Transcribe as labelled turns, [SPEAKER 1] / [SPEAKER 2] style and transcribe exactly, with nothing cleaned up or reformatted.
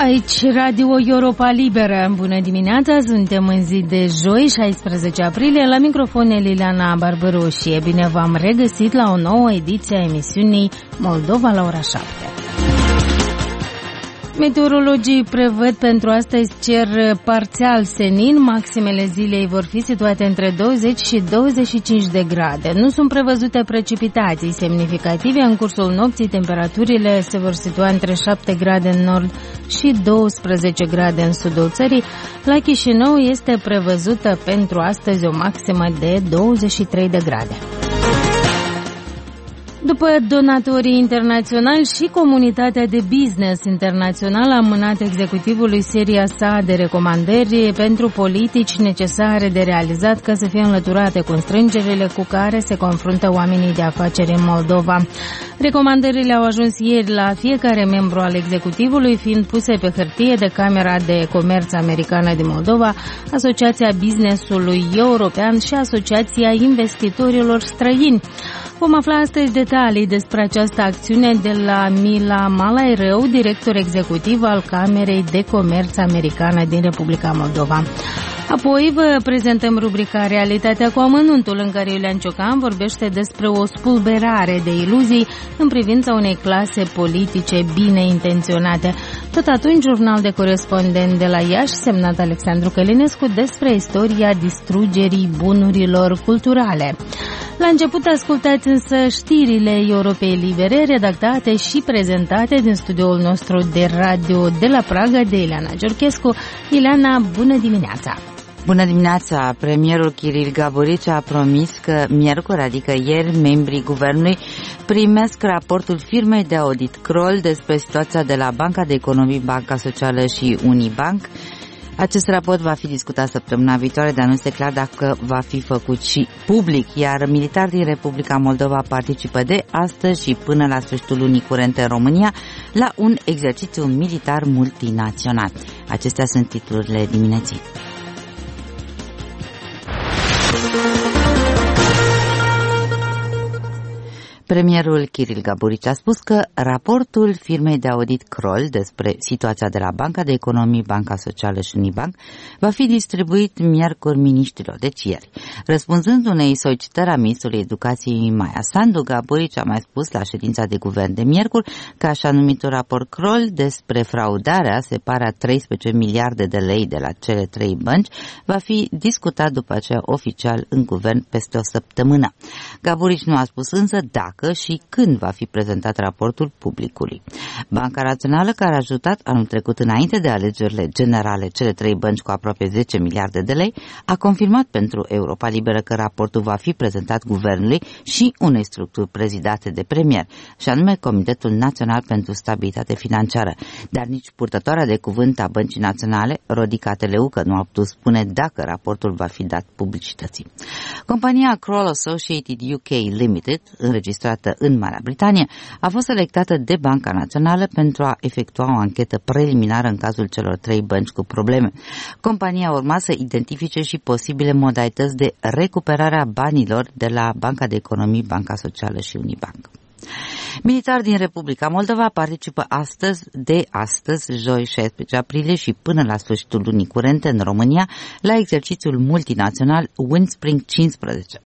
[SPEAKER 1] Aici Radio Europa Liberă. Bună dimineața, suntem în zi de joi, șaisprezece aprilie, la microfon Liliana Barbăroșie. Bine v-am regăsit la o nouă ediție a emisiunii Moldova la ora șapte. Meteorologii prevăd pentru astăzi cer parțial senin, maximele zilei vor fi situate între douăzeci și douăzeci și cinci de grade. Nu sunt prevăzute precipitații semnificative, în cursul nopții temperaturile se vor situa între șapte grade în nord și douăsprezece grade în sudul țării. La Chișinău este prevăzută pentru astăzi o maximă de douăzeci și trei de grade. După donatorii internaționali și comunitatea de business internațională a mânat executivului seria sa de recomandări pentru politici necesare de realizat ca să fie înlăturate constrângerile cu care se confruntă oamenii de afaceri în Moldova. Recomandările au ajuns ieri la fiecare membru al executivului, fiind puse pe hârtie de Camera de Comerț Americană din Moldova, Asociația Businessului European și Asociația Investitorilor Străini. Vom afla astăzi detalii despre această acțiune de la Mila Malaireu, director executiv al Camerei de Comerț Americană din Republica Moldova. Apoi vă prezentăm rubrica Realitatea cu amănuntul, în care Iulian Ciocan vorbește despre o spulberare de iluzii în privința unei clase politice bine intenționate. Tot atunci, jurnal de corespondent de la Iași, semnat Alexandru Călinescu, despre istoria distrugerii bunurilor culturale. La început ascultați însă știrile Europei Libere, redactate și prezentate din studioul nostru de radio de la Praga de Ileana Giorchescu. Ileana, bună dimineața!
[SPEAKER 2] Bună dimineața! Premierul Kiril Gaburici a promis că miercuri, adică ieri, membrii guvernului primesc raportul firmei de audit Kroll despre situația de la Banca de Economii, Banca Socială și Unibank. Acest raport va fi discutat săptămâna viitoare, dar nu este clar dacă va fi făcut și public, iar militari din Republica Moldova participă de astăzi și până la sfârșitul lunii curente în România la un exercițiu militar multinațional. Acestea sunt titlurile dimineții. Premierul Kiril Gaburici a spus că raportul firmei de audit Kroll despre situația de la Banca de Economii, Banca Socială și Unibank va fi distribuit miercuri miniștrilor, deci ieri. Răspunzând unei solicitări a ministrului Educației Maia Sandu, Gaburici a mai spus la ședința de guvern de miercuri că așa numitul raport Kroll despre fraudarea separă a treisprezece miliarde de lei de la cele trei bănci va fi discutat după aceea oficial în guvern peste o săptămână. Gaburici nu a spus însă dacă și când va fi prezentat raportul publicului. Banca Națională, care a ajutat anul trecut înainte de alegerile generale cele trei bănci cu aproape zece miliarde de lei, a confirmat pentru Europa Liberă că raportul va fi prezentat guvernului și unei structuri prezidate de premier, și anume Comitetul Național pentru Stabilitate Financiară. Dar nici purtătoarea de cuvânt a Băncii Naționale, Rodica Teleucă, nu a putut spune dacă raportul va fi dat publicității. Compania Kroll Associated U K Limited, înregistrată în Marea Britanie, a fost selectată de Banca Națională pentru a efectua o anchetă preliminară în cazul celor trei bănci cu probleme. Compania urma să identifice și posibile modalități de recuperare a banilor de la Banca de Economii, Banca Socială și Unibank. Militari din Republica Moldova participă astăzi, de astăzi, joi șaisprezece aprilie și până la sfârșitul lunii curente în România, la exercițiul multinațional Windspring cincisprezece.